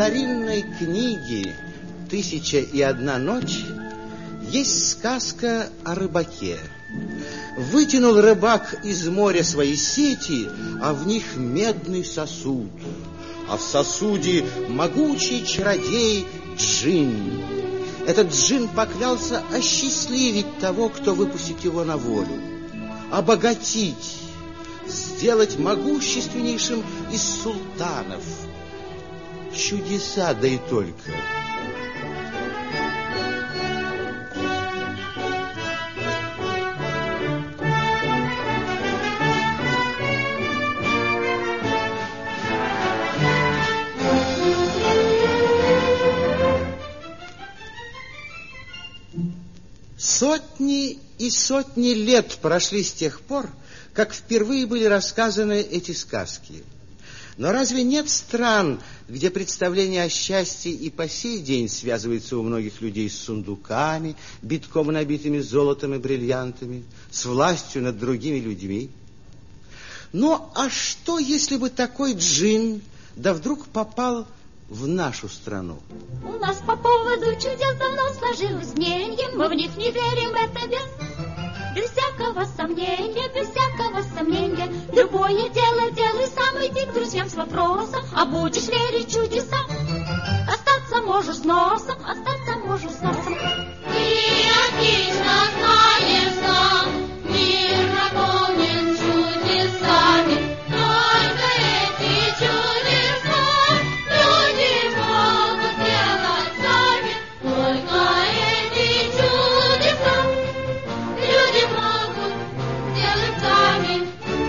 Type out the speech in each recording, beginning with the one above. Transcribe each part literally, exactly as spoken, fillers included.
старинной книге «Тысяча и одна ночь» есть сказка о рыбаке. Вытянул рыбак из моря свои сети, а в них медный сосуд. А в сосуде могучий чародей Джин. Этот Джин поклялся осчастливить того, кто выпустит его на волю, обогатить, сделать могущественнейшим из султанов. Чудеса, да и только. Сотни и сотни лет прошли с тех пор, как впервые были рассказаны эти сказки. Но разве нет стран, где представление о счастье и по сей день связывается у многих людей с сундуками, битком набитыми золотом и бриллиантами, с властью над другими людьми? Ну, а что, если бы такой Джин, да вдруг попал в нашу страну? У нас по поводу чудес давно сложилось мнение, мы в них не верим, это без, без всякого сомнения, без всякого сомнения. Любое дело делай сам, иди к друзьям с вопросом, а будешь верить чудесам, остаться можешь с носом, остаться можешь с носом. Ты отлично знаешь сам, мир наполнен чудесами, только эти чудеса люди могут делать сами, только эти чудеса люди могут делать сами.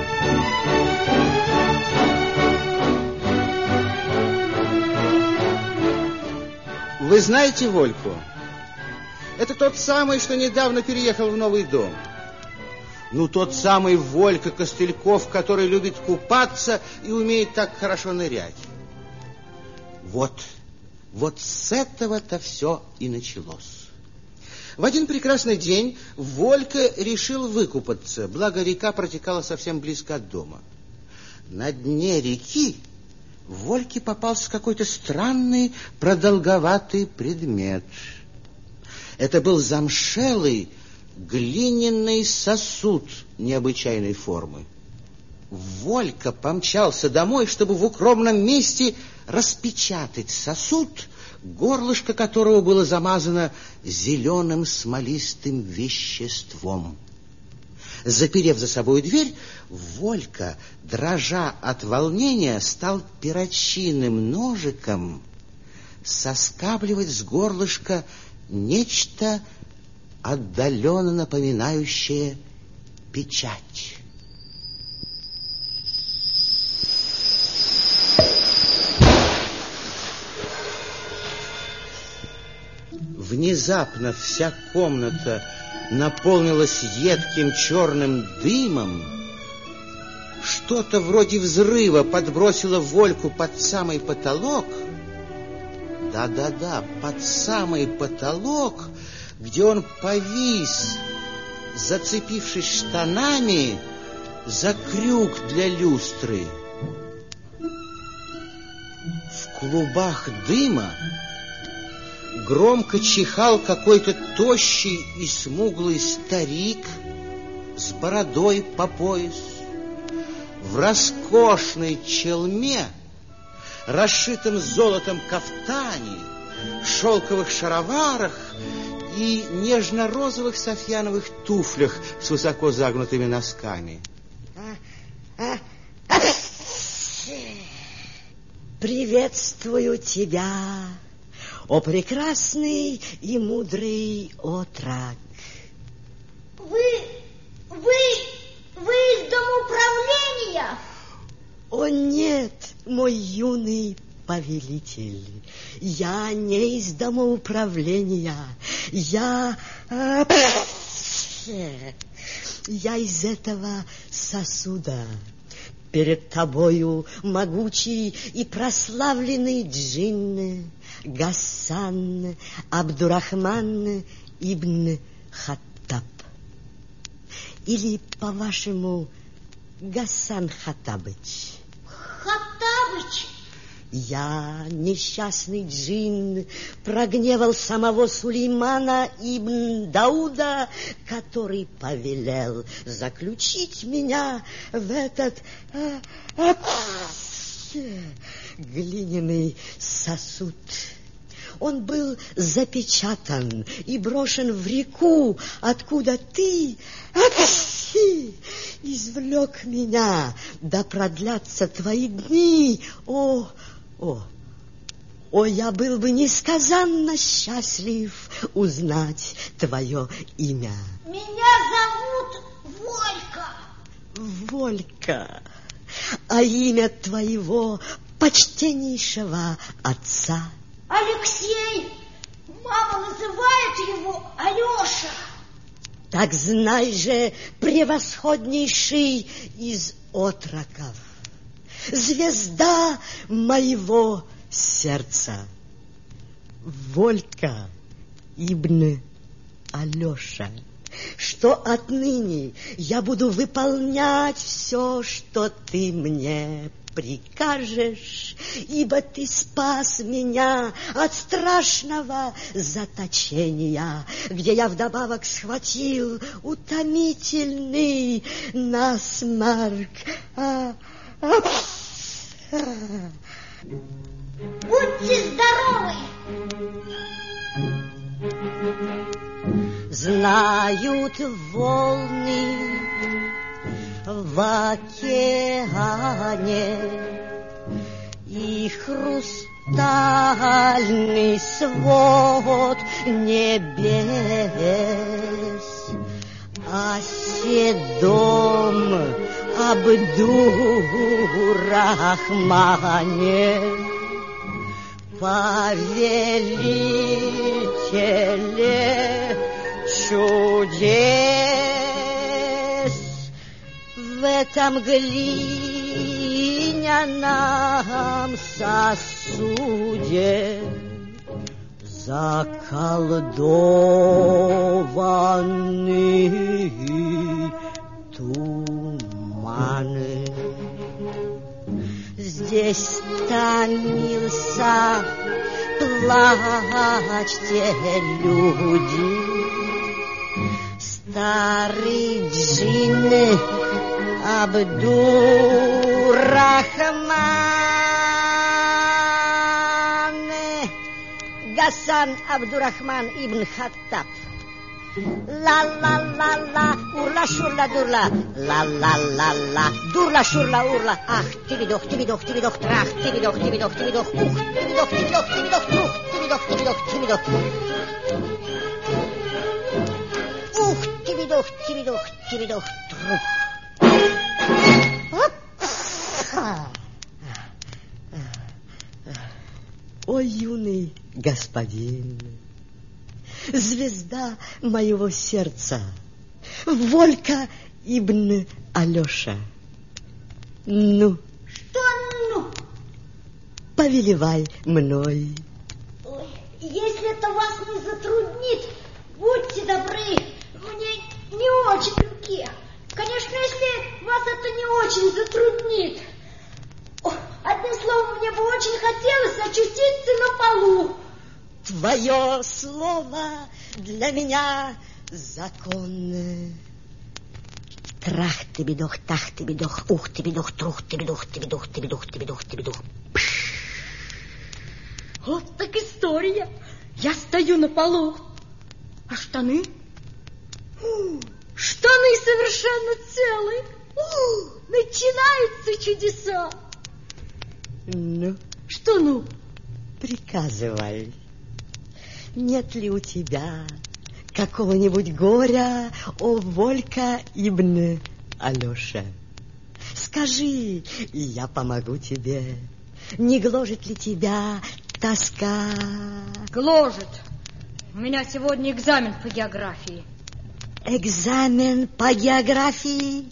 Вы знаете Вольку? Это тот самый, что недавно переехал в новый дом. Ну, тот самый Волька Костыльков, который любит купаться и умеет так хорошо нырять. Вот, вот с этого-то все и началось. В один прекрасный день Волька решил выкупаться, благо река протекала совсем близко от дома. На дне реки Вольке попался какой-то странный продолговатый предмет. Это был замшелый глиняный сосуд необычайной формы. Волька помчался домой, чтобы в укромном месте распечатать сосуд, горлышко которого было замазано зеленым смолистым веществом. Заперев за собой дверь, Волька, дрожа от волнения, стал перочинным ножиком соскабливать с горлышка нечто отдаленно напоминающее печать. Внезапно вся комната наполнилась едким черным дымом. Что-то вроде взрыва подбросило Вольку под самый потолок. Да-да-да, под самый потолок, где он повис, зацепившись штанами за крюк для люстры. В клубах дыма громко чихал какой-то тощий и смуглый старик с бородой по пояс, в роскошной челме, расшитом золотом кафтане, шелковых шароварах и нежно-розовых софьяновых туфлях с высоко загнутыми носками. Приветствую тебя, о прекрасный и мудрый отрок. Вы, вы, вы из домоуправления? О нет, мой юный повелитель, я не из домоуправления, я... Я из этого сосуда. Перед тобою могучий и прославленный джин Гасан Абдурахман ибн Хаттаб. Или, по-вашему, Гасан Хаттабыч. Хаттабыч? Я, несчастный джин, прогневал самого Сулеймана ибн Дауда, который повелел заключить меня в этот э, э, глиняный сосуд. Он был запечатан и брошен в реку, откуда ты извлек меня, да продлятся твои дни. О, о, о, я был бы несказанно счастлив узнать твое имя. Меня зовут Волька. Волька, а имя твоего почтеннейшего отца? Алексей. Мама называет его Алеша. Так знай же, превосходнейший из отроков, звезда моего сердца, Волька ибн Алеша, что отныне я буду выполнять все, что ты мне прикажешь, ибо ты спас меня от страшного заточения, где я вдобавок схватил утомительный насморк. А, а, а. Будьте здоровы! Знают волны в океане и хрустальный свод небес, о седом Абдур-Рахмане, повелителе чудес. В этом глиняном сосуде заколдованный туманы. Здесь томился, плачьте, люди, старый джин Абдур-Рахман, Гасан Абдурахман ибн Хаттаб. Ла-ла-ла-ла, урла-шурла-дурла, ла-ла-ла-ла, дурла-шурла-урла. Ах, тибидох, тибидох, тибидох, трах, тибидох, тибидох, тибидох, ух, тибидох, тибидох, тибидох, трух, тибидох, тибидох, тибидох. Ух, тибидох, тибидох, тибидох, трух. О, юный господин, звезда моего сердца, Волька ибн Алеша. Ну? Что ну? Повелевай мной. Ой, если это вас не затруднит, будьте добры, мне не очень в руке. Конечно, если вас это не очень затруднит. О, одним словом, мне бы очень хотелось очутиться на полу. Твое слово для меня законное. Трах ты бедох, тах ты бедох, ух ты бедох, трух ты бедох, ты бедох, ты бедох, ты бедох, ты бедох. Вот так история. Я стою на полу. А штаны? Штаны совершенно целые. Начинаются чудеса. Ну? Что ну? Приказывай. Нет ли у тебя какого-нибудь горя, о Волька ибн Алеша? Скажи, и я помогу тебе. Не гложет ли тебя тоска? Гложет. У меня сегодня экзамен по географии. Экзамен по географии?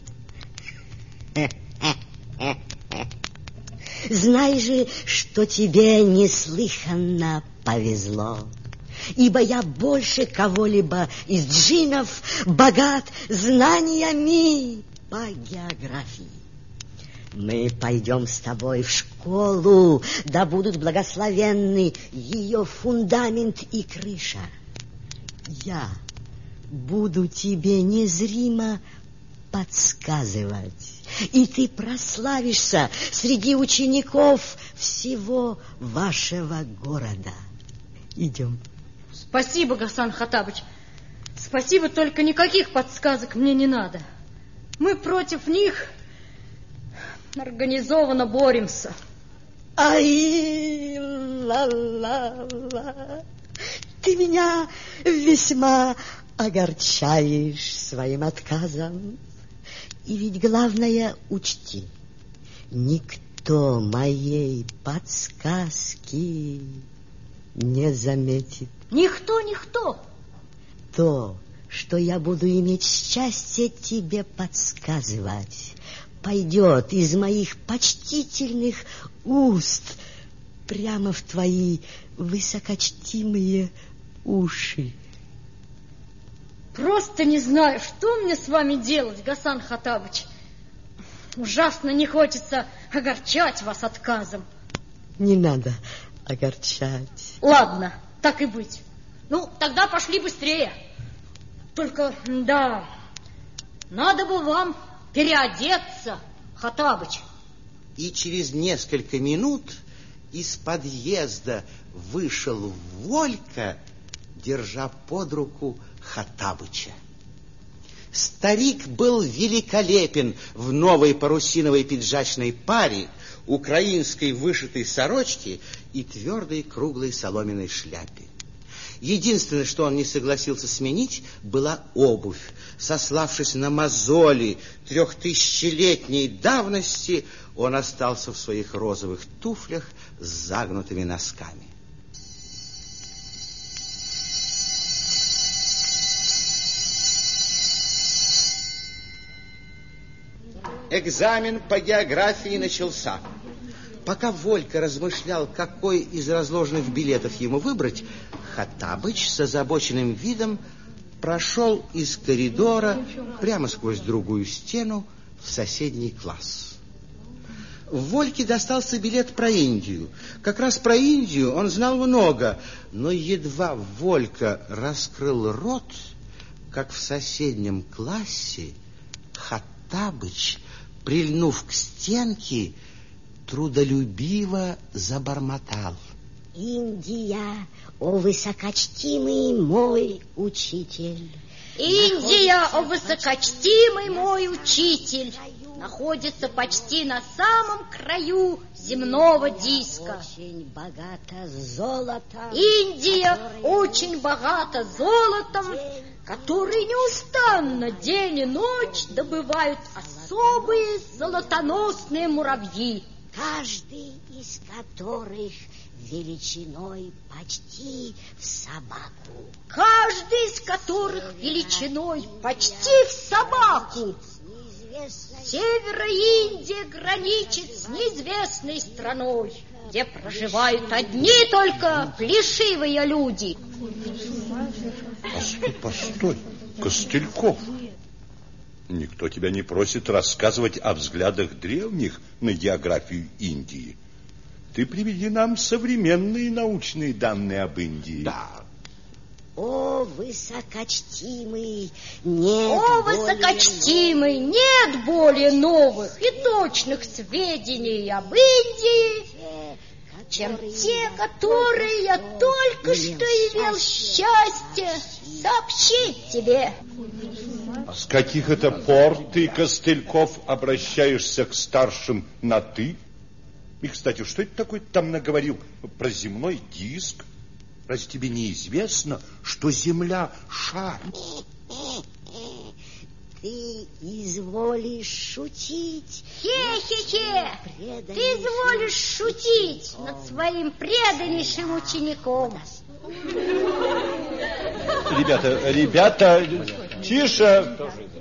Знай же, что тебе неслыханно повезло, ибо я больше кого-либо из джиннов богат знаниями по географии. Мы пойдем с тобой в школу, да будут благословенны ее фундамент и крыша. Я буду тебе незримо подсказывать, и ты прославишься среди учеников всего вашего города. Идем. Спасибо, Гасан Хаттабыч. Спасибо, только никаких подсказок мне не надо. Мы против них организованно боремся. Ай, ла-ла-ла. Ты меня весьма огорчаешь своим отказом. И ведь главное учти, никто моей подсказки не заметит. Никто, никто. То, что я буду иметь счастье тебе подсказывать, пойдет из моих почтительных уст прямо в твои высокочтимые уши. Просто не знаю, что мне с вами делать, Гасан Хаттабыч. Ужасно не хочется огорчать вас отказом. Не надо огорчать. Ладно, так и быть. Ну, тогда пошли быстрее. Только, да, надо бы вам переодеться, Хаттабыч. И через несколько минут из подъезда вышел Волька, держа под руку Хаттабыча. Старик был великолепен в новой парусиновой пиджачной паре, украинской вышитой сорочке и твердой круглой соломенной шляпе. Единственное, что он не согласился сменить, была обувь. Сославшись на мозоли трехтысячелетней давности, он остался в своих розовых туфлях с загнутыми носками. Экзамен по географии начался. Пока Волька размышлял, какой из разложенных билетов ему выбрать, Хаттабыч с озабоченным видом прошел из коридора прямо сквозь другую стену в соседний класс. Вольке достался билет про Индию. Как раз про Индию он знал много, но едва Волька раскрыл рот, как в соседнем классе Хаттабыч, прильнув к стенке, трудолюбиво забормотал: Индия, о высокочтимый мой учитель. Индия, о высокочтимый мой учитель, находится почти на самом краю земного диска. Очень богата золотом. Индия очень богата золотом, который неустанно день и ночь добывают особые золотоносные муравьи, каждый из которых величиной почти в собаку. Каждый из которых величиной почти в собаку. Севера Индия граничит с неизвестной страной, где проживают одни только плешивые люди. Постой, постой, Костыльков. Никто тебя не просит рассказывать о взглядах древних на географию Индии. Ты приведи нам современные научные данные об Индии. Да. О, высокочтимый, нет О, более высокочтимый, новых. нет более новых и точных сведений об Индии, чем те, которые я только что имел счастье сообщить тебе. А с каких это пор ты, Костыльков, обращаешься к старшим на «ты»? И, кстати, что это такое ты там наговорил про земной диск? Разве тебе неизвестно, что Земля шар? Ты изволишь шутить. Хе-хе-хе, ты изволишь шутить над своим преданнейшим учеником. Ребята, ребята, тише!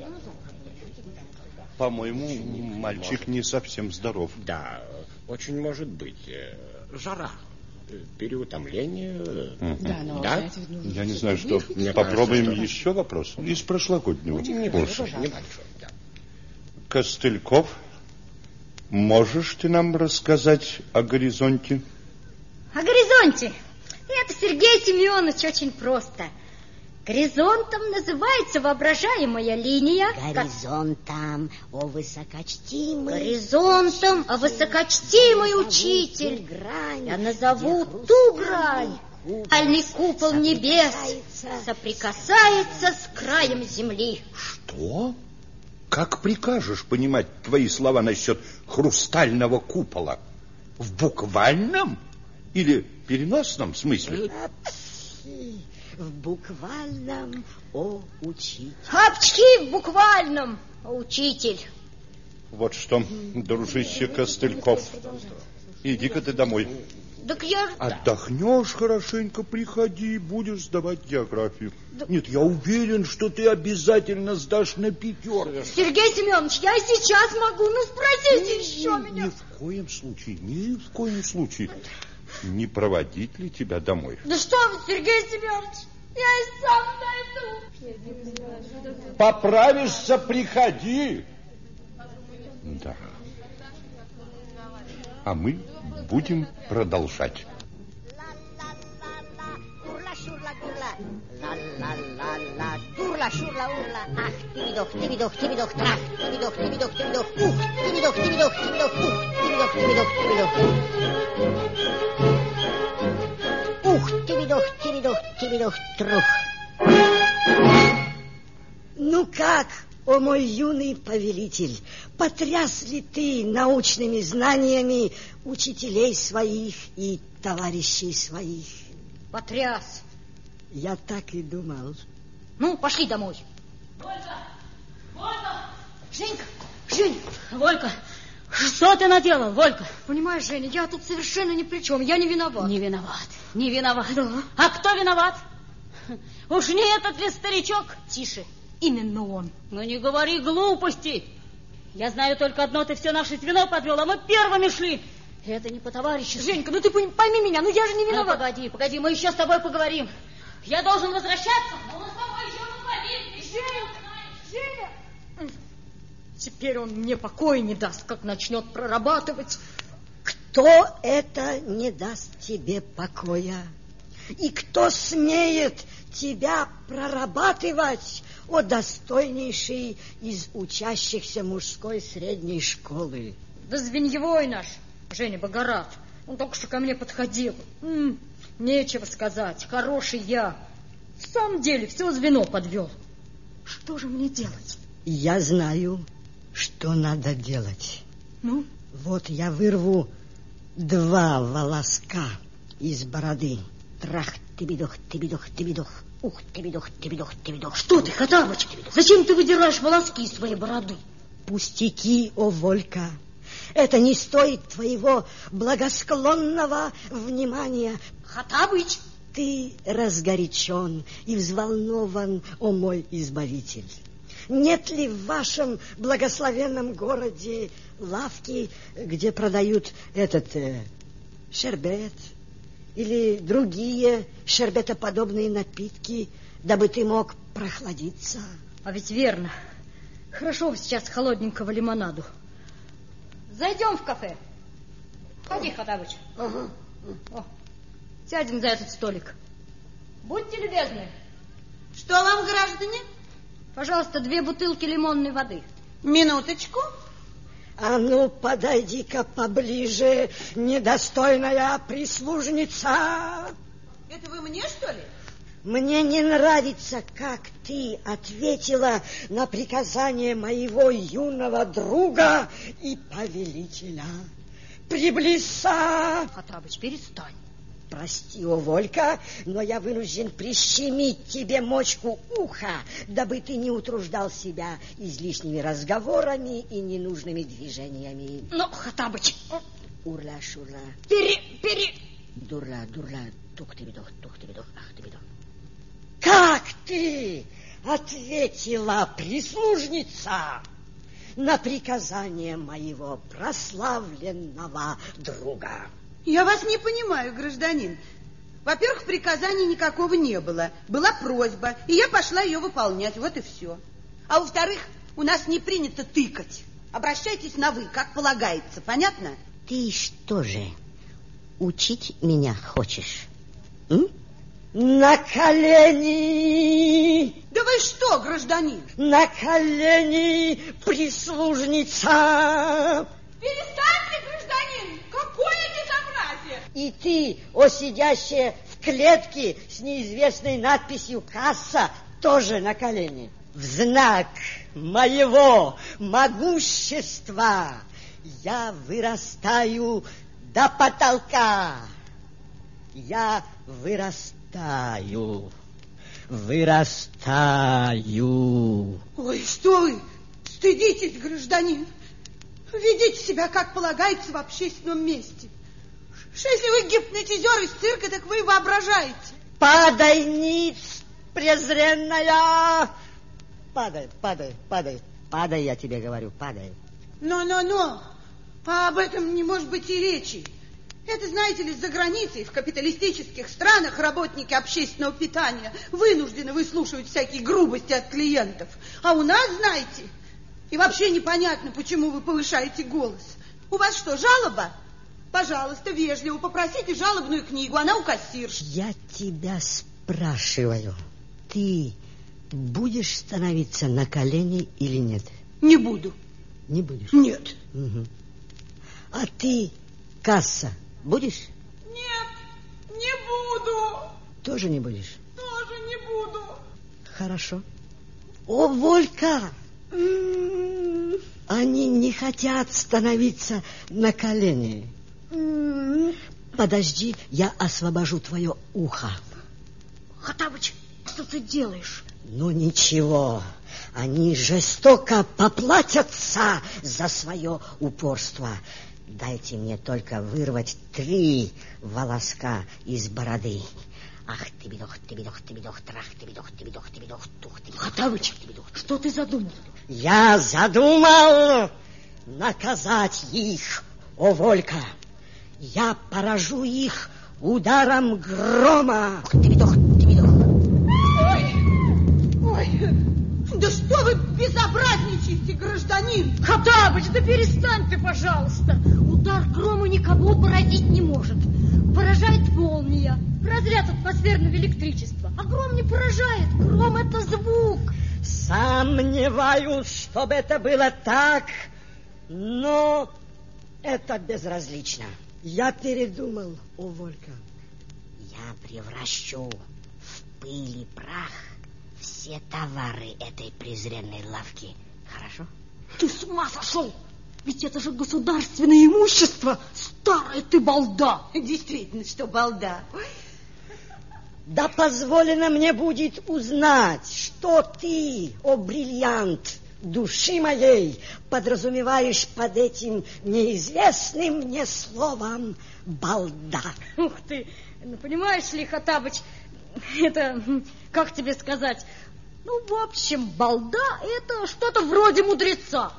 По-моему, мальчик не совсем здоров. Да, очень может быть. Жара, переутомление. Да, но Да? Я не знаю, что. Мне Попробуем кажется, что- еще вопрос из прошлогоднего Небольшой, курса. небольшой, да. Костыльков, Можешь ты нам рассказать о горизонте? О горизонте? Это, Сергей Семенович, очень просто. Горизонтом называется воображаемая линия. Горизонтом, о высокочтимый. Горизонтом, о высокочтимый учитель. Грань, я назову ту грань, альный купол небес соприкасается с краем земли. Что? Как прикажешь понимать твои слова насчет хрустального купола? В буквальном или переносном смысле? В буквальном, о учитель. Апчхи в буквальном, о учитель. Вот что, дружище Костыльков, иди-ка ты домой. Так я... Отдохнешь хорошенько, приходи, будешь сдавать географию. Да... Нет, я уверен, что ты обязательно сдашь на пятерку. Сергей Семенович, я и сейчас могу, ну спросите ни, еще ни, меня. Ни в коем случае, ни в коем случае. Не проводить ли тебя домой? Да что вы, Сергей Семенович, я и сам найду. Поправишься, приходи. Да. А мы будем продолжать. Ах, тибидох, тибидох, тибидох, трах, тибидох, тибидох, тибидох, ух, тибидох, тибидох, тибидох, ух, тибидох, тибидох, тибидох. Ух, тибидох, тибидох, тибидох, трух. Ну как, о мой юный повелитель, потряс ли ты научными знаниями учителей своих и товарищей своих? Потряс. Я так и думал. Ну, пошли домой. Волька! Волька! Женька! Жень! Волька! Что ты наделал, Волька? Понимаешь, Женя, я тут совершенно ни при чем. Я не виноват. Не виноват. Не виноват. Да. А кто виноват? Уж не этот ли старичок? Тише. Именно он. Ну, не говори глупости. Я знаю только одно. Ты все наше звено подвел, а мы первыми шли. Это не по-товарищески. Женька, ну ты пойми меня, ну я же не виноват. Ну, погоди, погоди, мы еще с тобой поговорим. Я должен возвращаться, но мы с тобой еще поговорим. Женя, Женя! Теперь он мне покоя не даст, как начнет прорабатывать. Кто это не даст тебе покоя? И кто смеет тебя прорабатывать, о достойнейший из учащихся мужской средней школы? Да звеньевой наш, Женя Богорат. Он только что ко мне подходил. М-м, нечего сказать, хороший я. В самом деле, все звено подвел. Что же мне делать? Я знаю, что надо делать. Ну? Вот я вырву два волоска из бороды. Трах, тибидох, тибидох, тибидох. Ух, тибидох, тибидох, тибидох. Что ты, Хотабыч? Зачем ты выдираешь волоски из своей бороды? Пустяки, о Волька. Это не стоит твоего благосклонного внимания. Хотабыч! Ты разгорячен и взволнован, о мой избавитель. Нет ли в вашем благословенном городе лавки, где продают этот э, шербет или другие шербетоподобные напитки, дабы ты мог прохладиться? А ведь верно. Хорошо сейчас холодненького лимонаду. Зайдем в кафе. Ходи, Хотабыч. Ага. О, сядем за этот столик. Будьте любезны. Что вам, граждане? Пожалуйста, две бутылки лимонной воды. Минуточку. А ну, подойди-ка поближе, недостойная прислужница. Это вы мне, что ли? Мне не нравится, как ты ответила на приказание моего юного друга и повелителя. Приблизься. Хотабыч, перестань. Прости, о Волька, но я вынужден прищемить тебе мочку уха, дабы ты не утруждал себя излишними разговорами и ненужными движениями. Ну, Хотабыч. Урла-шурла. Пере, пере... Дурла, дурла, тух-ты-бедох, тух-ты-бедох, ах-ты-бедох. Как ты ответила, прислужница, на приказание моего прославленного друга? Я вас не понимаю, гражданин. Во-первых, приказания никакого не было. Была просьба, и я пошла ее выполнять. Вот и все. А во-вторых, у нас не принято тыкать. Обращайтесь на «вы», как полагается, понятно? Ты что же, учить меня хочешь? М? На колени! Да вы что, гражданин? На колени, прислужница! Перестаньте, гражданин! Какое безобразие! И ты, о сидящая в клетке с неизвестной надписью «Касса», тоже на колени. В знак моего могущества я вырастаю до потолка. Я вырастаю, вырастаю. Ой, что вы? Стыдитесь, гражданин. Ведите себя, как полагается, в общественном месте. Что если вы гипнотизер из цирка, так вы воображаете. Падай, ниц, презренная! Падай, падай, падай, падай, я тебе говорю, падай. Но-но-но, а об этом не может быть и речи. Это, знаете ли, за границей, в капиталистических странах работники общественного питания вынуждены выслушивать всякие грубости от клиентов. А у нас, знаете, и вообще непонятно, почему вы повышаете голос. У вас что, жалоба? Пожалуйста, вежливо попросите жалобную книгу, она у кассирши. Я тебя спрашиваю, ты будешь становиться на колени или нет? Не буду. Не будешь? Нет. Угу. А ты, касса, будешь? Нет, не буду. Тоже не будешь? Тоже не буду. Хорошо. О, Волька! Они не хотят становиться на колени. Подожди, я освобожу твое ухо. Хаттабыч, что ты делаешь? Ну ничего, они жестоко поплатятся за свое упорство. Дайте мне только вырвать три волоска из бороды. Ах, ты бедох, ты бедох, ты бедох, трах, ты бедох, ты бедох, ты бедох, тух, ты бедох. Хаттабыч, что ты задумал? Я задумал наказать их, о Волька. Я поражу их ударом грома. Ты бедох, ты бедох. Ой, ой, да что вы безобразничаете, гражданин? Хаттабыч, да перестань ты, пожалуйста. Удар грома никого поразить не может. Поражает молния, разряд атмосферного электричества. А гром не поражает, гром — это звук. Сомневаюсь, чтобы это было так, но это безразлично. Я передумал, о Волька. Я превращу в пыль и прах все товары этой презренной лавки. Хорошо? Ты с ума сошел? Ведь это же государственное имущество. Старая ты балда. Действительно, что балда. Да позволено мне будет узнать, что ты, о бриллиант души моей, подразумеваешь под этим неизвестным мне словом балда. Ух ты, ну понимаешь ли, Хаттабыч, это, как тебе сказать, ну, в общем, балда — это что-то вроде мудреца.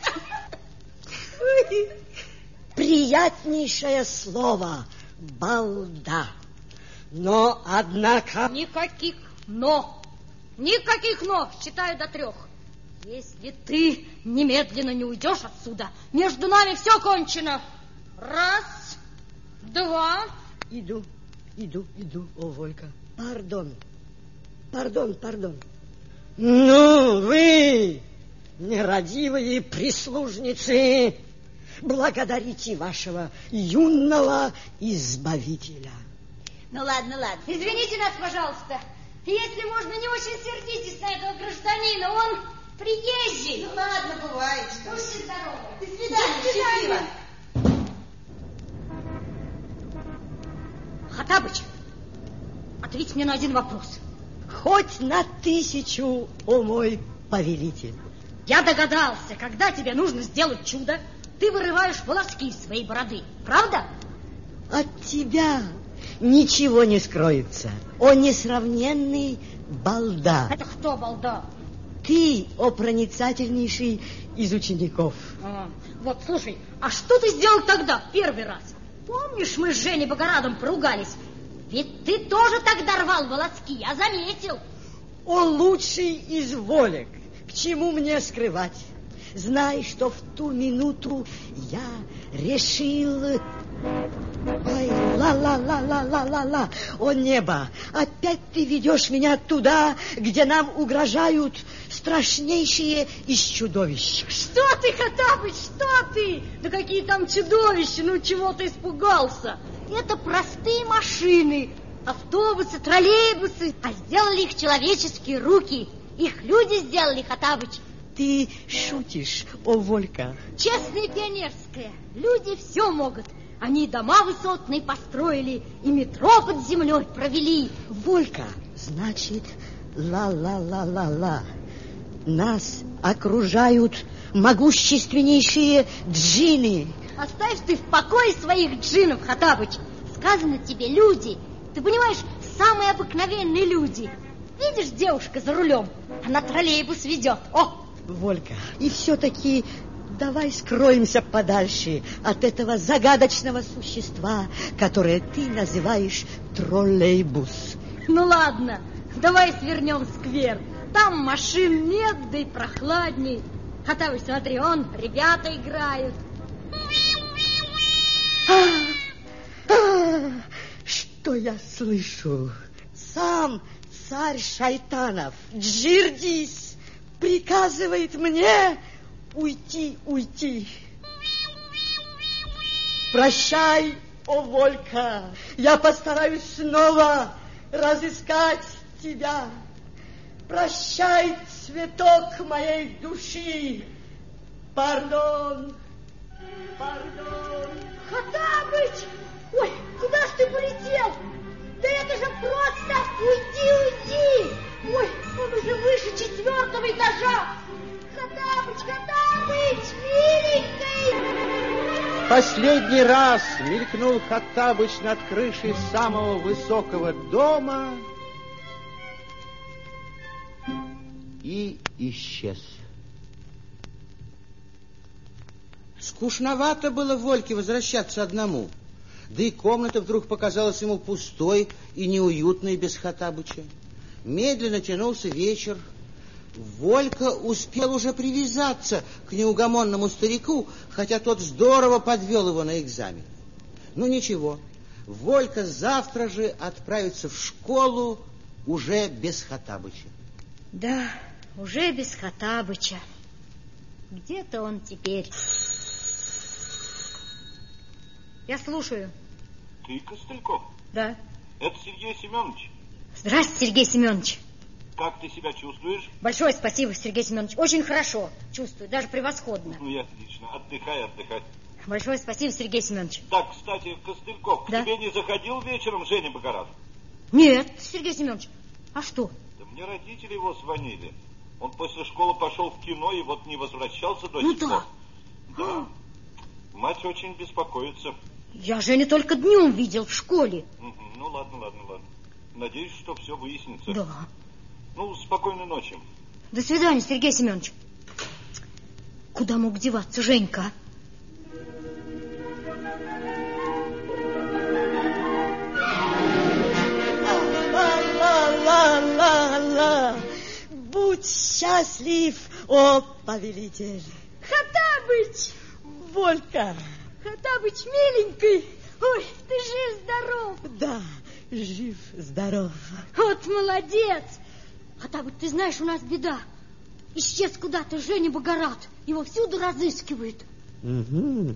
Приятнейшее слово балда. Но, однако... Никаких «но». Никаких «но». Считаю до трех. Если ты немедленно не уйдешь отсюда, между нами все кончено. Раз, два... Иду, иду, иду, о, Волька. Пардон, пардон, пардон. Ну, вы, нерадивые прислужницы, благодарите вашего юного избавителя. Ну ладно, ладно. Извините нас, пожалуйста. Если можно, не очень сердитесь на этого гражданина. Он приезжий. Ну ладно, бывает. Будьте здоровы. До свидания, счастливо. Хаттабыч, ответь мне на один вопрос. Хоть на тысячу, о мой повелитель. Я догадался, когда тебе нужно сделать чудо, ты вырываешь волоски из своей бороды. Правда? От тебя ничего не скроется, о несравненный балда. Это кто балда? Ты, о проницательнейший из учеников. А, вот, слушай, а что ты сделал тогда, первый раз? Помнишь, мы с Женей Богорадом поругались? Ведь ты тоже тогда рвал волоски, я заметил. О лучший из волек, к чему мне скрывать? знай, что в ту минуту я решил... Ой, ла-ла-ла-ла-ла-ла-ла. О, небо, опять ты ведешь меня туда, где нам угрожают страшнейшие из чудовищ. Что ты, Хоттабыч, что ты? Да какие там чудовища, ну чего ты испугался? Это простые машины, автобусы, троллейбусы, а сделали их человеческие руки. Их люди сделали, Хоттабыч. Ты шутишь, о, Волька? Честное пионерское, люди все могут. Они дома высотные построили и метро под землей провели. Волька, значит, ла-ла-ла-ла-ла. Нас окружают могущественнейшие джинны. Оставь ты в покое своих джиннов, Хоттабыч. Сказано тебе люди. Ты понимаешь, самые обыкновенные люди. Видишь, девушка за рулем, она троллейбус ведет. О! Волька, и все-таки... Давай скроемся подальше от этого загадочного существа, которое ты называешь троллейбус. Ну ладно, давай свернем в сквер. Там машин нет, да и прохладней. Хоттабыч, смотри, он, ребята играют. А, а, что я слышу? Сам царь шайтанов, Джирдис, приказывает мне... Уйти, уйти. Прощай, о, Волька. Я постараюсь снова разыскать тебя. Прощай, цветок моей души. Пардон, пардон. Хоттабыч! Ой, куда ж ты полетел? Да это же просто уйди, уйди. Ой, он уже выше четвертого этажа. Хоттабыч, Хоттабыч, миленький! Последний раз мелькнул Хоттабыч над крышей самого высокого дома и исчез. Скучновато было Вольке возвращаться одному, да и комната вдруг показалась ему пустой и неуютной без Хоттабыча. Медленно тянулся вечер. Волька успел уже привязаться к неугомонному старику, хотя тот здорово подвел его на экзамен. Ну ничего, Волька завтра же отправится в школу уже без Хоттабыча. Да, уже без Хоттабыча. Где-то он теперь. Я слушаю. Ты Костыльков? Да. Это Сергей Семенович. Здравствуйте, Сергей Семенович. Как ты себя чувствуешь? Большое спасибо, Сергей Семенович. Очень хорошо чувствую, даже превосходно. Ну и отлично. Отдыхай, отдыхай. Большое спасибо, Сергей Семенович. Так, кстати, Костыльков, да? к тебе не заходил вечером Женя Богорат? Нет, Сергей Семенович. А что? Да мне родители его звонили. Он после школы пошел в кино и вот не возвращался до ну сих пор. Да. Да. Мать очень беспокоится. Я Женю только днем видел в школе. Угу. Ну ладно, ладно, ладно. Надеюсь, что все выяснится. Да. Ну, спокойной ночи. До свидания, Сергей Семенович. Куда мог деваться Женька? Ла-ла-ла-ла-ла. Будь счастлив, о повелитель. Хоттабыч! Волька! Хоттабыч, миленький! Ой, ты жив-здоров! Да, жив-здоров. Вот молодец! Хоттабыч, ты знаешь, у нас беда. Исчез куда-то Женя Богорат. Его всюду разыскивают. Угу.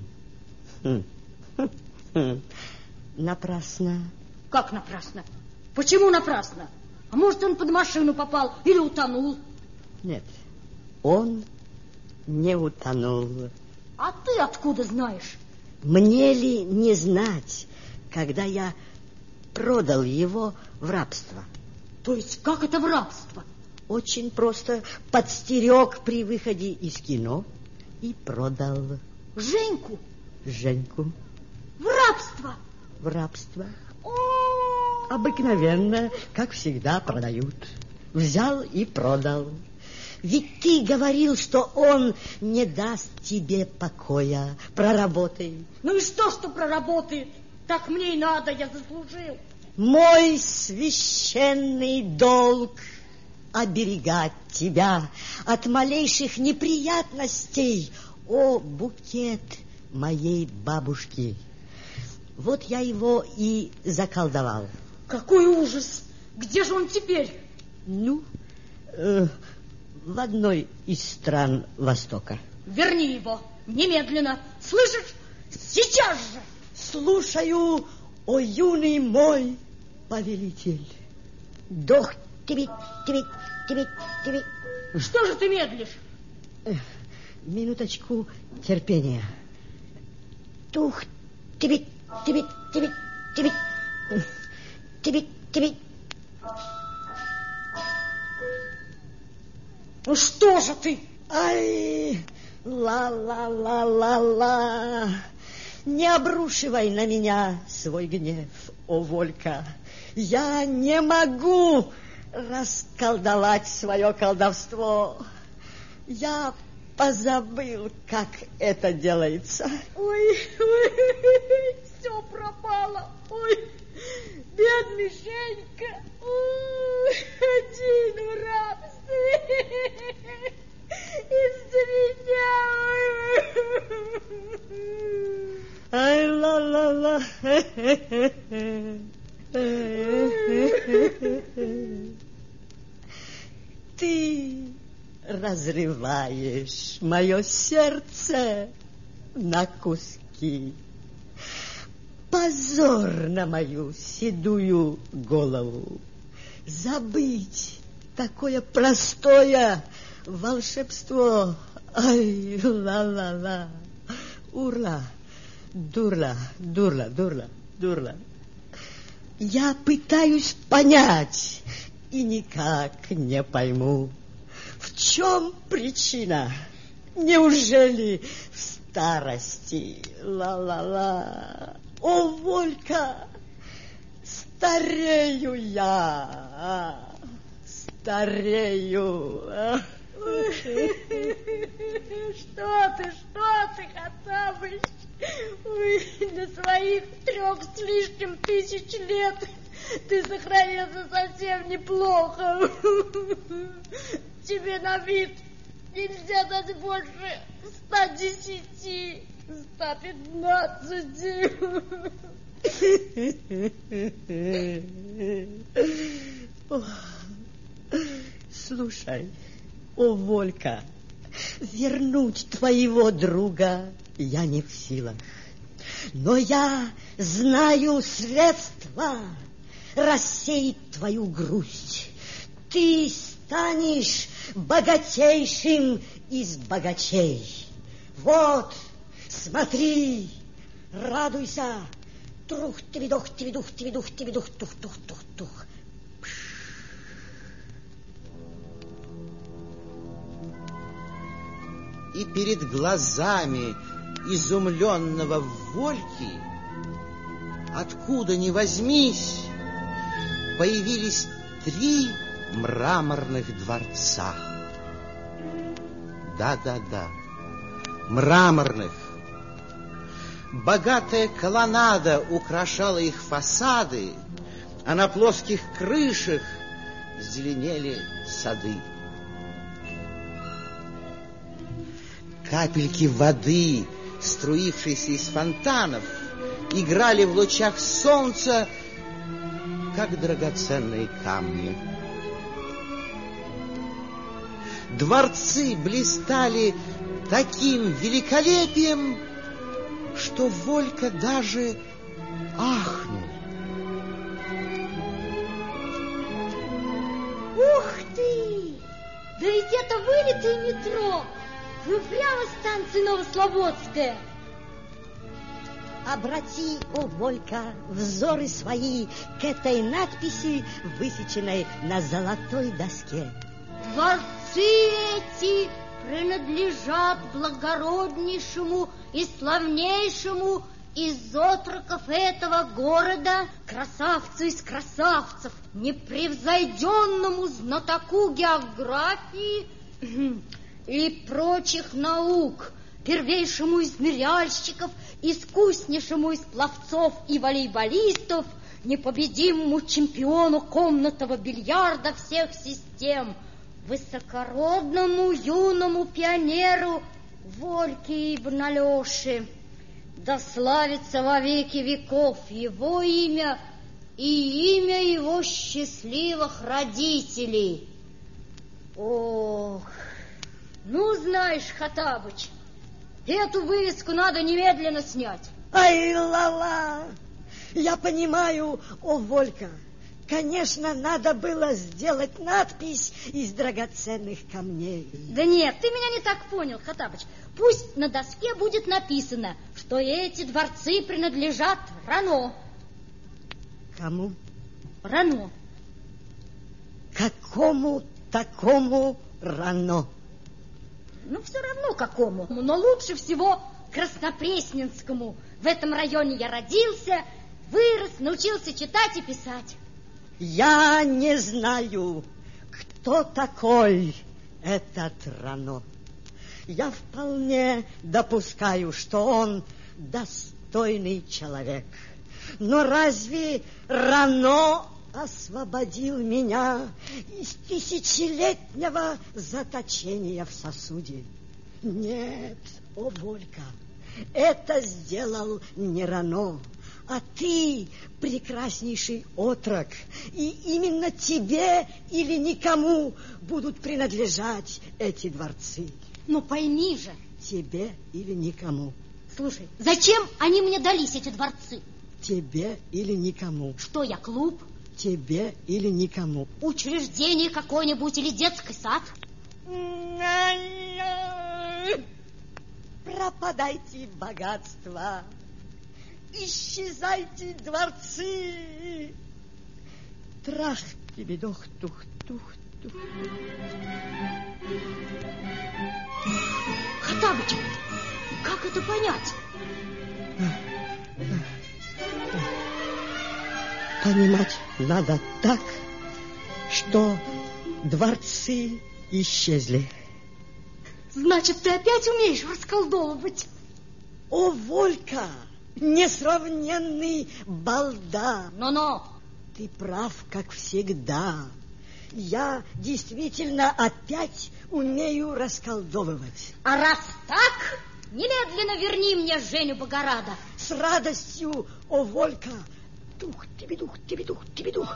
Напрасно. Как напрасно? Почему напрасно? А может, он под машину попал или утонул? Нет, он не утонул. А ты откуда знаешь? Мне ли не знать, когда я продал его в рабство? То есть как это в рабство? Очень просто. Подстерег при выходе из кино и продал. Женьку? Женьку. В рабство? В рабство. О! Обыкновенно, как всегда, продают. Взял и продал. Ведь ты говорил, что он не даст тебе покоя. Проработай. Ну и что, что проработает? Так мне и надо, я заслужил. Мой священный долг оберегать тебя от малейших неприятностей, о букет моей бабушки. Вот я его и заколдовал. Какой ужас! Где же он теперь? Ну, э, в одной из стран Востока. Верни его немедленно. Слышишь? Сейчас же! Слушаю, о юный мой повелитель. Дох тебе, тебе, тебе, тебе. Что же ты медлишь? Минуточку терпения. Тух тебе, тебе, тебе, тебе, тебе, тебе. Ну что же ты? Ай, ла-ла-ла-ла-ла. Не обрушивай на меня свой гнев, о Волька. Я не могу расколдовать свое колдовство. Я позабыл, как это делается. Ой, ой, все пропало. Ой, бедный Женька. Ой, один в рабстве. Из-за меня. Ай, ла-ла-ла. Ты разрываешь мое сердце на куски. Позор на мою седую голову. Забыть такое простое волшебство. Ай, ла-ла-ла. Урла, дурла, дурла, дурла, дурла. Я пытаюсь понять и никак не пойму, в чем причина. Неужели в старости? Ла-ла-ла. О, Волька, старею я, старею. Что ты, что ты, Хоттабыч? Ой, на своих трех с лишним тысяч лет ты сохранился совсем неплохо. Тебе на вид нельзя дать больше ста десяти, ста пятнадцати. Слушай, о, Волька, вернуть твоего друга я не в силах. Но я знаю средства рассеять твою грусть. Ты станешь богатейшим из богачей. Вот, смотри, радуйся. Трух-тивидух, тивидух, тивидух, тивидух, тух-тух-тух-тух. И перед глазами изумленного Вольки, откуда ни возьмись, появились три мраморных дворца. Да-да-да, мраморных. Богатая колоннада украшала их фасады, а на плоских крышах зеленели сады. Капельки воды, струившиеся из фонтанов, играли в лучах солнца, как драгоценные камни. Дворцы блистали таким великолепием, что Волька даже ахнул. Ух ты! Да ведь это вылитое метро! Вы прямо с станции Новослободская. Обрати, о, Волька, взоры свои к этой надписи, высеченной на золотой доске. Дворцы эти принадлежат благороднейшему и славнейшему из отроков этого города, красавцу из красавцев, непревзойденному знатоку географии и прочих наук, первейшему из ныряльщиков, искуснейшему из пловцов и волейболистов, непобедимому чемпиону комнатного бильярда всех систем, высокородному юному пионеру Вольке Ибн Алёше. Да славится во веки веков его имя и имя его счастливых родителей. Ох, ну, знаешь, Хаттабыч, эту вывеску надо немедленно снять. Ай, ла-ла, я понимаю, о, Волька. Конечно, надо было сделать надпись из драгоценных камней. Да нет, ты меня не так понял, Хаттабыч. Пусть на доске будет написано, что эти дворцы принадлежат Рано. Кому? Рано. Какому такому Рано? Ну, все равно какому. Но лучше всего Краснопресненскому. В этом районе я родился, вырос, научился читать и писать. Я не знаю, кто такой этот Рано. Я вполне допускаю, что он достойный человек. Но разве Рано освободил меня из тысячелетнего заточения в сосуде? Нет, о, Волька, это сделал не Рано, а ты, прекраснейший отрок, и именно тебе или никому будут принадлежать эти дворцы. Ну, пойми же. Тебе или никому. Слушай, зачем они мне дались, эти дворцы? Тебе или никому. Что я, клуб? Тебе или никому. Учреждение какое-нибудь или детский сад? Пропадайте богатства. Исчезайте дворцы. Трах тебе дох тух тух тух. Хаттабыч, как это понять? Понимать надо так, что дворцы исчезли. Значит, ты опять умеешь расколдовывать? О, Волька, несравненный балда. Но-но. Ты прав, как всегда. Я действительно опять умею расколдовывать. А раз так, немедленно верни мне Женю Богорада. С радостью, о, Волька. Дух, тебе дух, тебе дух, тебе дух.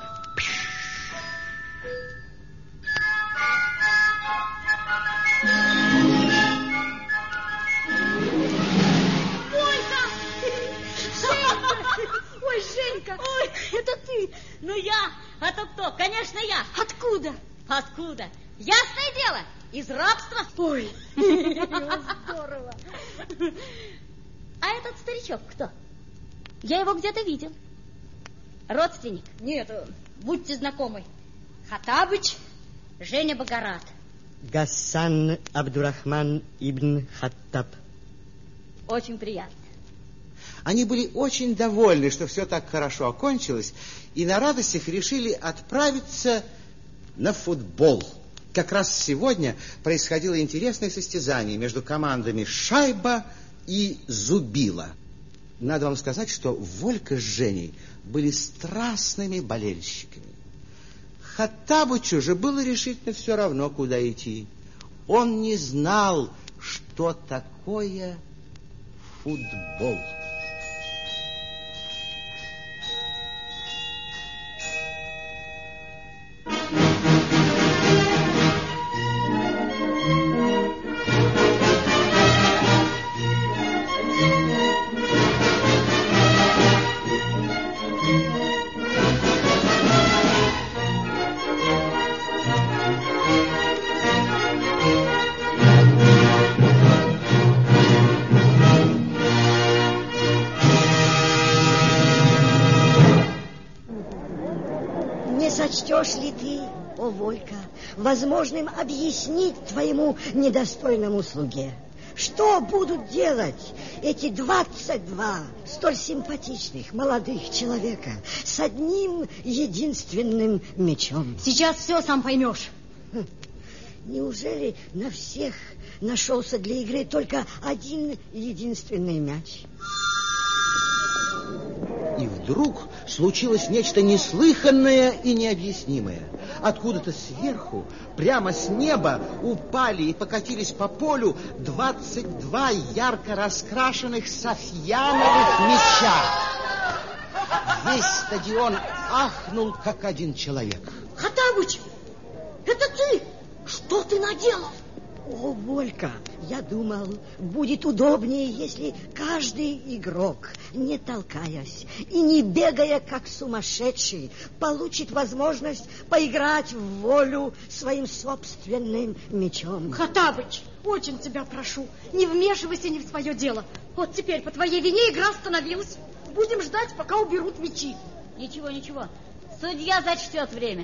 Волька! Женька! Ой, Женька! Ой, это ты! Ну я! А то кто? Конечно, я! Откуда? Откуда? Ясное дело, из рабства. Ой, здорово. А этот старичок кто? Я его где-то видел. Родственник? Нет, будьте знакомы. Хаттабыч, Женя Богорад. Гасан Абдурахман ибн Хаттаб. Очень приятно. Они были очень довольны, что все так хорошо окончилось, и на радостях решили отправиться на футбол. Как раз сегодня происходило интересное состязание между командами «Шайба» и «Зубила». Надо вам сказать, что Волька с Женей были страстными болельщиками. Хаттабычу же было решительно все равно, куда идти. Он не знал, что такое футбол. Сочтешь ли ты, о, Волька, возможным объяснить твоему недостойному слуге, что будут делать эти двадцать два столь симпатичных молодых человека с одним единственным мечом? Сейчас все сам поймешь. Неужели на всех нашелся для игры только один единственный мяч? И вдруг случилось нечто неслыханное и необъяснимое. Откуда-то сверху, прямо с неба, упали и покатились по полю двадцать два ярко раскрашенных софьяновых мяча. Весь стадион ахнул, как один человек. Хаттабыч, это ты? Что ты наделал? О, Волька, я думал, будет удобнее, если каждый игрок, не толкаясь и не бегая, как сумасшедший, получит возможность поиграть в волю своим собственным мячом. Хаттабыч, очень тебя прошу, не вмешивайся не в свое дело. Вот теперь по твоей вине игра остановилась. Будем ждать, пока уберут мячи. Ничего, ничего. Судья зачтет время.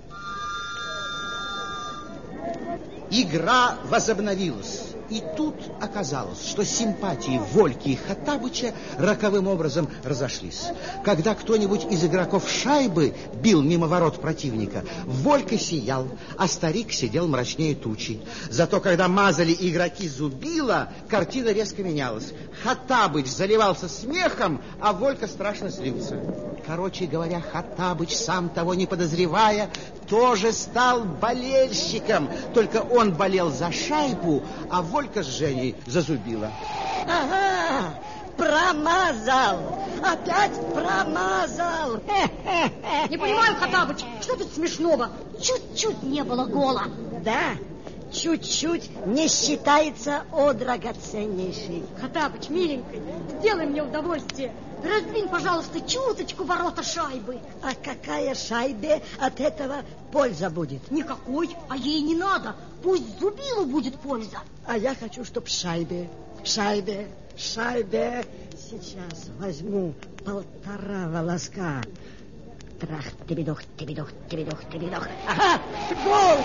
Игра возобновилась. И тут оказалось, что симпатии Вольки и Хаттабыча роковым образом разошлись. Когда кто-нибудь из игроков шайбы бил мимо ворот противника, Волька сиял, а старик сидел мрачнее тучи. Зато когда мазали игроки зубила, картина резко менялась. Хаттабыч заливался смехом, а Волька страшно злился. Короче говоря, Хаттабыч, сам того не подозревая, тоже стал болельщиком. Только он болел за шайбу, а Волька с Женей за зубила. Ага, промазал. Опять промазал. Хе-хе-хе. Не понимаю, Хаттабыч, что тут смешного? Чуть-чуть не было гола. Да, чуть-чуть не считается о драгоценнейший. Хаттабыч, миленький, сделай мне удовольствие. Раздвинь, пожалуйста, чуточку ворота шайбы. А какая шайбе от этого польза будет? Никакой, а ей не надо. Пусть зубилу будет польза. А я хочу, чтоб шайбе, шайбе, шайбе. Сейчас возьму полтора волоска. Трах, тебедох, тебедох, тебедох, тебедох. Ага, гол!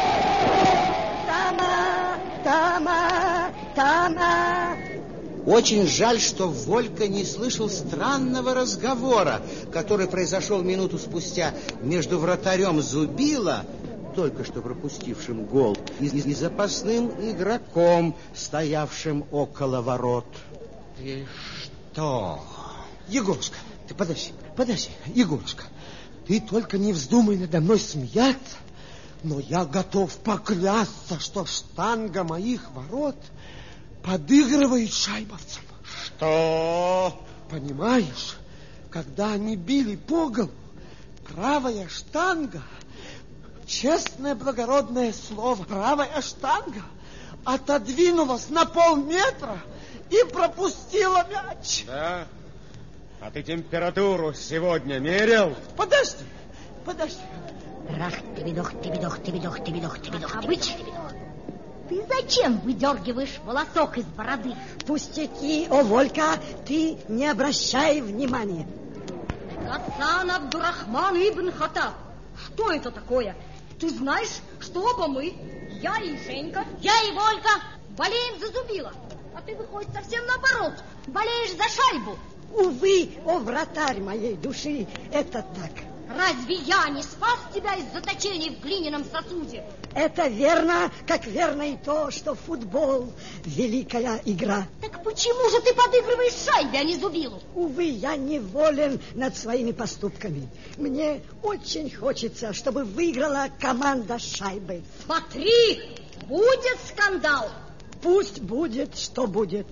Тама, тама, тама. Очень жаль, что Волька не слышал странного разговора, который произошел минуту спустя между вратарем зубила, только что пропустившим гол, и, и запасным игроком, стоявшим около ворот. Ты что? Егорушка, ты подожди, подожди, Егорушка, ты только не вздумай надо мной смеяться, но я готов поклясться, что штанга моих ворот подыгрывает шайбовцам. Что? Понимаешь, когда они били по голу, правая штанга, честное благородное слово, правая штанга отодвинулась на полметра и пропустила мяч. Да? А ты температуру сегодня мерил? Подожди, подожди. Трах, тебедох, тебедох, тебедох, тебедох, тебедох. Хаттабыч, ты зачем выдергиваешь волосок из бороды? Пустяки, о, Волька, ты не обращай внимания. Гасан Абдурахман ибн Хаттаб, что это такое? Ты знаешь, что оба мы, я и Женька, я и Волька, болеем за зубила. А ты, выходит, совсем наоборот, болеешь за шайбу. Увы, о, вратарь моей души, это так. Разве я не спас тебя из заточения в глиняном сосуде? Это верно, как верно и то, что футбол — великая игра. Так почему же ты подыгрываешь шайбе, а не зубилу? Увы, я неволен над своими поступками. Мне очень хочется, чтобы выиграла команда шайбы. Смотри, будет скандал. Пусть будет, что будет.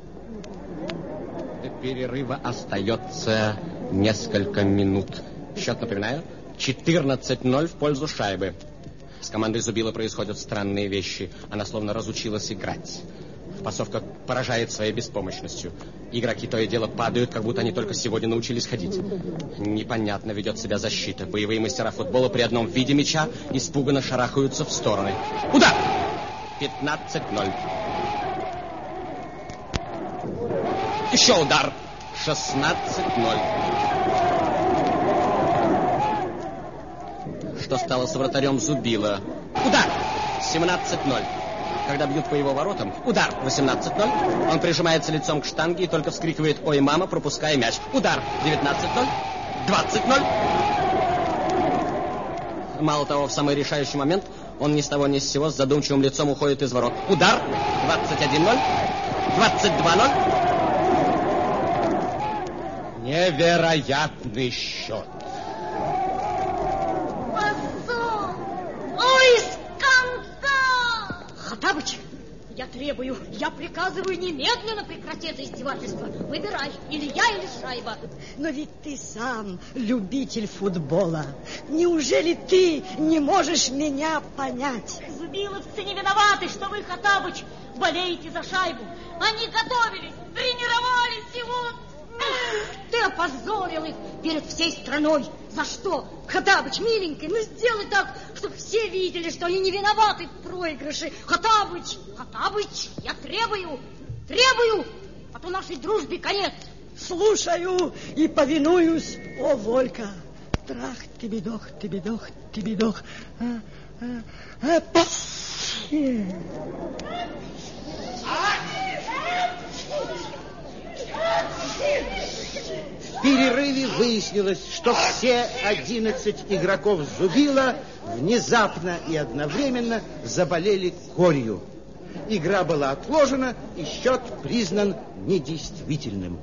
До перерыва остается несколько минут. Счет, напоминаю, четырнадцать ноль в пользу шайбы. С командой зубила происходят странные вещи. Она словно разучилась играть. Пасовка поражает своей беспомощностью. Игроки то и дело падают, как будто они только сегодня научились ходить. Непонятно ведет себя защита. Боевые мастера футбола при одном виде мяча испуганно шарахаются в стороны. Удар! пятнадцать ноль. Еще удар! шестнадцать ноль. Что стало с вратарем зубила? Удар! семнадцать ноль. Когда бьют по его воротам, удар! восемнадцать ноль. Он прижимается лицом к штанге и только вскрикивает «Ой, мама!», пропуская мяч. Удар! девятнадцать ноль. двадцать ноль. Мало того, в самый решающий момент он ни с того ни с сего с задумчивым лицом уходит из ворот. Удар! двадцать один ноль. двадцать два ноль. Невероятный счет. Позор! Ой, скандал! Хаттабыч, я требую, я приказываю немедленно прекратить это издевательство. Выбирай, или я, или шайба. Но ведь ты сам любитель футбола. Неужели ты не можешь меня понять? Зубиловцы не виноваты, что вы, Хаттабыч, болеете за шайбу. Они готовились, тренировались, и вот... Ты опозорил их перед всей страной. За что? Хаттабыч, миленький, ну сделай так, чтобы все видели, что они не виноваты в проигрыше. Хаттабыч, Хаттабыч, я требую, требую, а то нашей дружбе конец. Слушаю и повинуюсь, о, Волька. Трах, тебедох, тебедох, тебедох. А, а, а, пас. В перерыве выяснилось, что все одиннадцать игроков Зубила внезапно и одновременно заболели корью. Игра была отложена, и счет признан недействительным.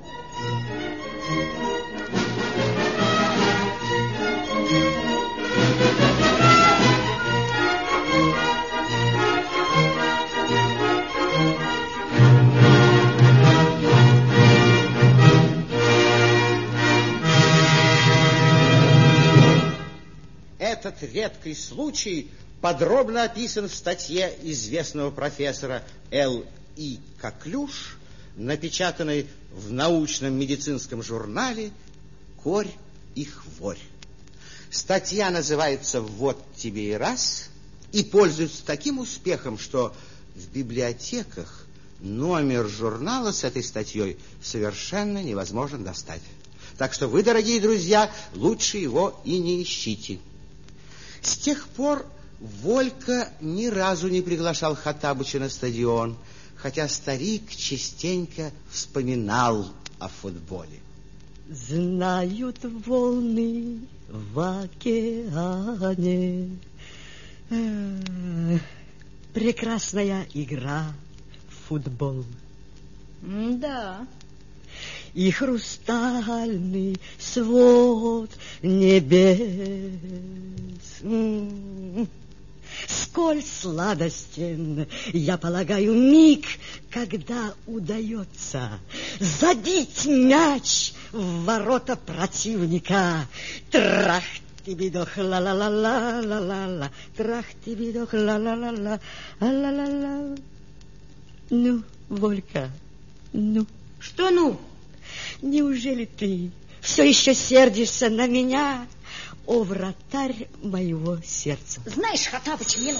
Этот редкий случай подробно описан в статье известного профессора Л И Коклюш, напечатанной в научном медицинском журнале «Корь и хворь». Статья называется «Вот тебе и раз» и пользуется таким успехом, что в библиотеках номер журнала с этой статьей совершенно невозможно достать. Так что вы, дорогие друзья, лучше его и не ищите. С тех пор Волька ни разу не приглашал Хаттабыча на стадион, хотя старик частенько вспоминал о футболе. Знают волны в океане. Прекрасная игра в футбол. Да. И хрустальный свод небес. Сколь сладостен, я полагаю, миг, когда удается забить мяч в ворота противника. Трах тебедох, ла-ла-ла-ла-ла-ла-ла, трах тебедох, ла-ла-ла-ла, ла-ла-ла. Ну, Волька, ну. Что ну? Неужели ты все еще сердишься на меня, о вратарь моего сердца? Знаешь, Хаттабыч, минут.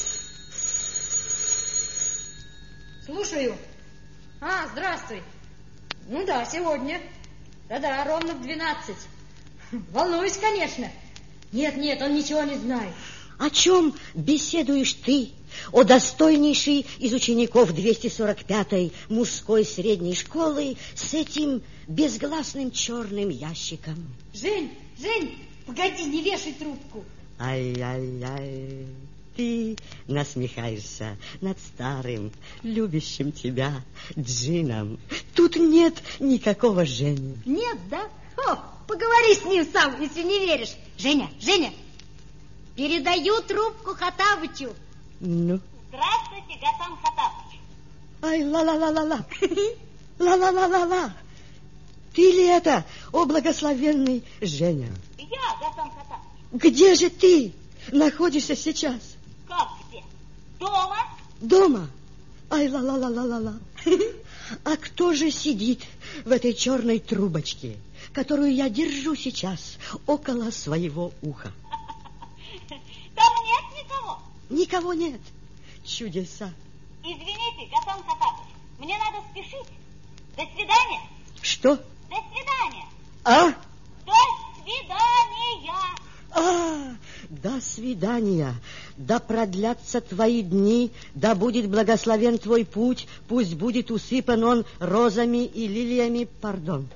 Слушаю. А, здравствуй. Ну да, сегодня. Да-да, ровно в двенадцать. Волнуюсь, конечно. Нет-нет, он ничего не знает. О чем беседуешь ты, о достойнейший из учеников двести сорок пятой мужской средней школы с этим безгласным черным ящиком? Жень, Жень, погоди, не вешай трубку. Ай-яй-яй, ты насмехаешься над старым, любящим тебя Джином. Тут нет никакого Жени. Нет, да? О, поговори с ним сам, если не веришь. Женя, Женя, передаю трубку Хаттабычу. Ну? Здравствуйте, Гасан Хаттабыч. Ай, ла-ла-ла-ла-ла. Ла-ла-ла-ла-ла. Ты ли это, о благословенный Женя? Я, Гасан Хаттабыч. Где же ты находишься сейчас? Как где? Дома? Дома? Ай, ла-ла-ла-ла-ла-ла. А кто же сидит в этой черной трубочке, которую я держу сейчас около своего уха? Там нет никого. Никого нет. Чудеса. Извините, Гасан Хаттабыч, мне надо спешить. До свидания. Что? До свидания. А? До свидания. А, до свидания. Да продлятся твои дни, да будет благословен твой путь, пусть будет усыпан он розами и лилиями, пардон.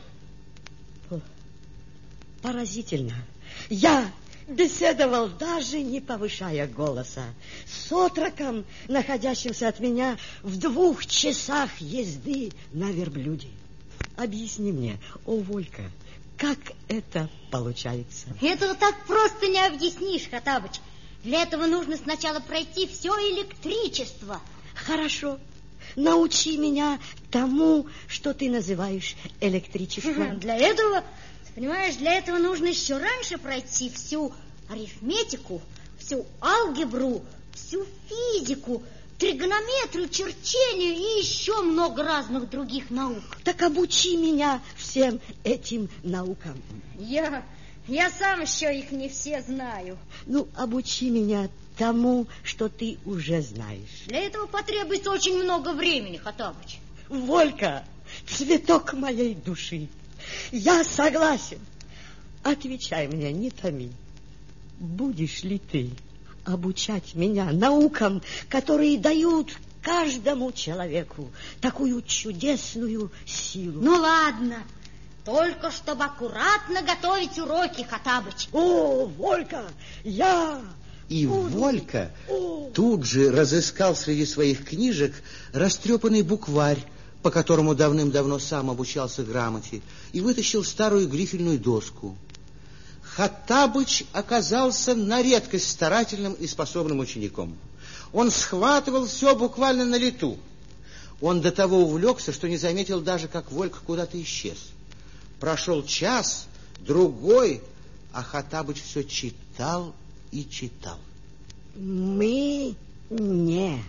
Поразительно. Я беседовал, даже не повышая голоса, с отроком, находящимся от меня в двух часах езды на верблюде. объясни мне, о, Волька, как это получается? Этого так просто не объяснишь, Хоттабыч. Для этого нужно сначала пройти все электричество. Хорошо. Научи меня тому, что ты называешь электричеством. Для этого, понимаешь, для этого нужно еще раньше пройти всю арифметику, всю алгебру, всю физику, тригонометрию, черчение и еще много разных других наук. Так обучи меня всем этим наукам. Я, я сам еще их не все знаю. Ну, обучи меня тому, что ты уже знаешь. Для этого потребуется очень много времени, Хоттабыч. Волька, цветок моей души, я согласен. Отвечай мне, не томи. Будешь ли ты обучать меня наукам, которые дают каждому человеку такую чудесную силу? Ну, ладно. Только чтобы аккуратно готовить уроки, Хоттабыч. О, Волька, я... И Волька тут же разыскал среди своих книжек растрепанный букварь, по которому давным-давно сам обучался грамоте, и вытащил старую грифельную доску. Хоттабыч оказался на редкость старательным и способным учеником. Он схватывал все буквально на лету. Он до того увлекся, что не заметил даже, как Волька куда-то исчез. Прошел час, другой, а Хоттабыч все читал и читал. Мы не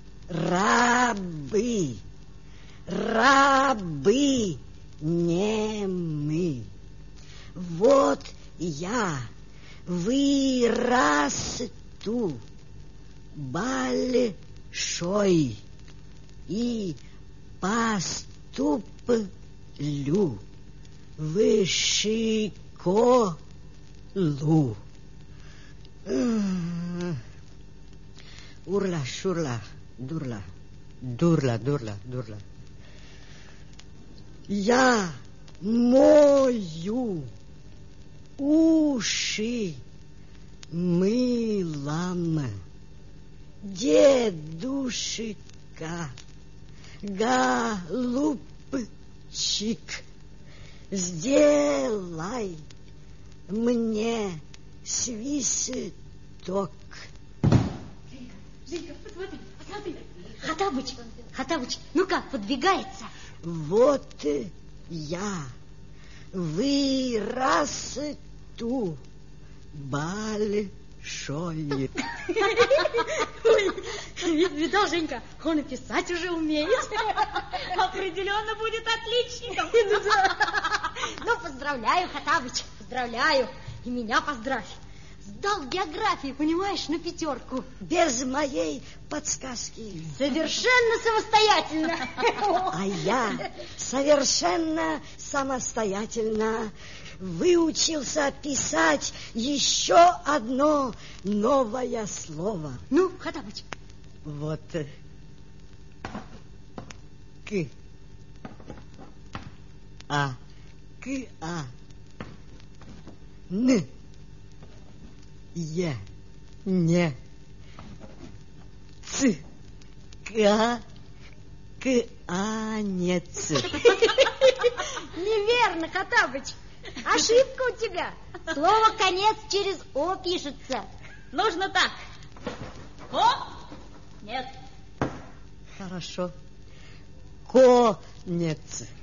рабы, рабы не мы. Вот я вырасту большой и поступлю в школу. Урла, шурла, дурла, дурла, дурла, дурла. Я мою уши мылом. Дедушка, голубчик, сделай мне свисток. Женька, посмотри, посмотри. Хоттабыч, Хоттабыч, ну как, подвигается? Вот я вырасту большой. Ой, видал, Женька, он и писать уже умеет. Определенно будет отличником. Ну, поздравляю, Хоттабыч, поздравляю. И меня поздравь. Сдал географию, понимаешь, на пятерку. Без моей подсказки. Совершенно самостоятельно. А я совершенно самостоятельно выучился писать еще одно новое слово. Ну, Хоттабыч. Вот. К. А. К. А. Н. Е. Не. Ц. К. К-анец. Неверно, Хоттабыч. Ошибка у тебя. Слово «конец» через «о» пишется. Нужно так. О? Нет. Хорошо. Конец.